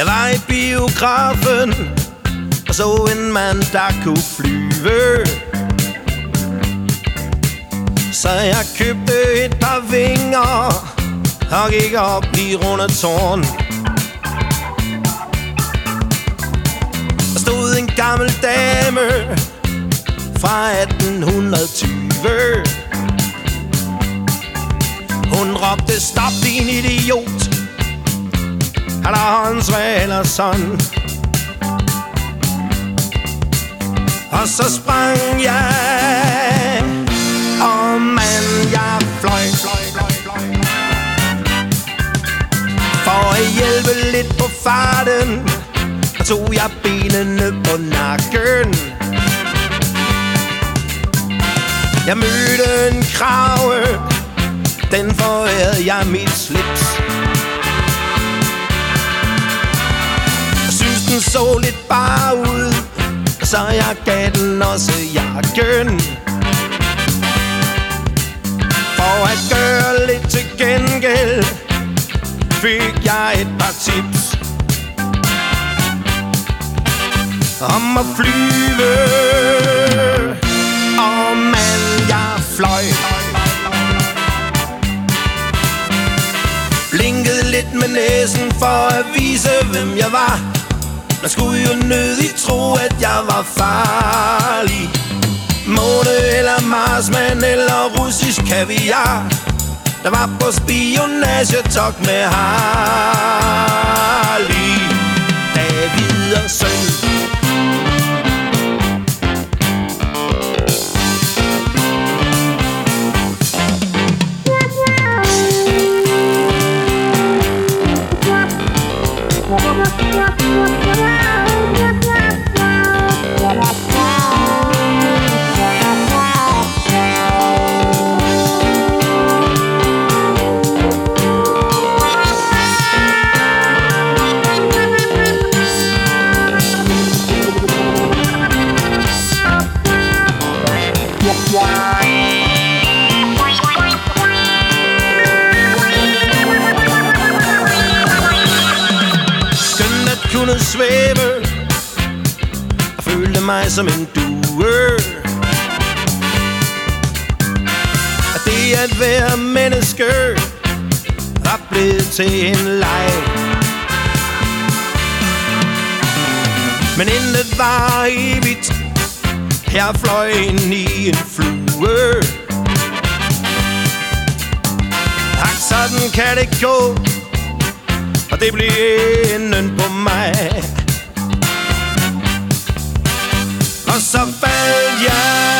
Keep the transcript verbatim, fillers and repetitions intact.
Jeg var i biografen og så en mand, der kunne flyve. Så jeg købte et par vinger og gik op i Rundetårn. Der stod en gammel dame fra atten tyve. Hun råbte, stop din idiot, han er Hans Relerson. Og så sprang jeg, og mand, jeg fløj, fløj, fløj, fløj. For at hjælpe lidt på farten, der tog jeg benene på nakken. Jeg mødte en krave, den forærede jeg mit slips. Jeg synes den så lidt bare ud, så jeg gav den også jakken. For at gøre lidt til gengæld fik jeg et par tips om at flyve. Og mand, jeg fløj, blinkede lidt med næsen for at vise, hvem jeg var. Man skulle jo nødigt tro, at jeg var farlig. Måne eller Marsmand eller russisk kaviar, der var på spionagetok med Harley Davidsen. Kunne svæve og følte mig som en due. At det at være menneske var blevet til en leg. Men intet var evigt. Jeg fløj ind i en flue. Ak, sådan kan det gå, og det blev enden på mig. Og så faldt jeg